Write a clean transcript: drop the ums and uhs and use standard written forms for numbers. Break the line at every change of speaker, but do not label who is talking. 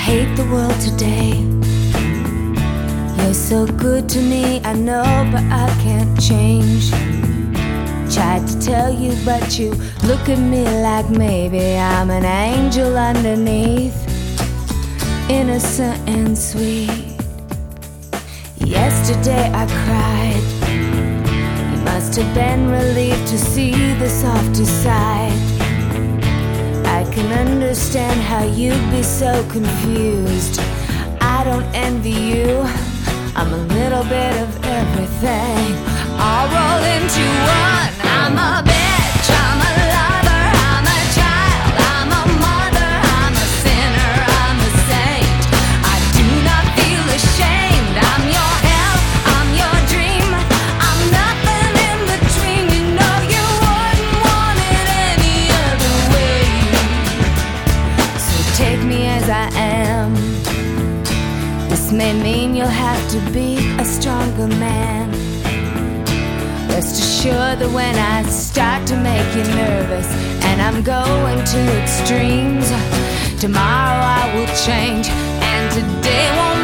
hate the world today. You're so good to me, I know, but I can't change. Tried to tell you, but you look at me like maybe I'm an angel underneath, innocent and sweet. Yesterday I cried. You must have been relieved to see the softer side. I can understand how you'd be so confused. I don't envy you, I'm a little bit of everything, all rolled into one. I'm a bitch, I'm a lover, I'm a child, I'm a mother, I'm a sinner, I'm a saint. I do not feel ashamed. I'm your hell, I'm your dream, I'm nothing in between. You know you wouldn't want it any other way. So take me as I am. This may mean you'll have to be a stronger man. Rest assured that when I start to make you nervous and I'm going to extremes, tomorrow I will change, and today won't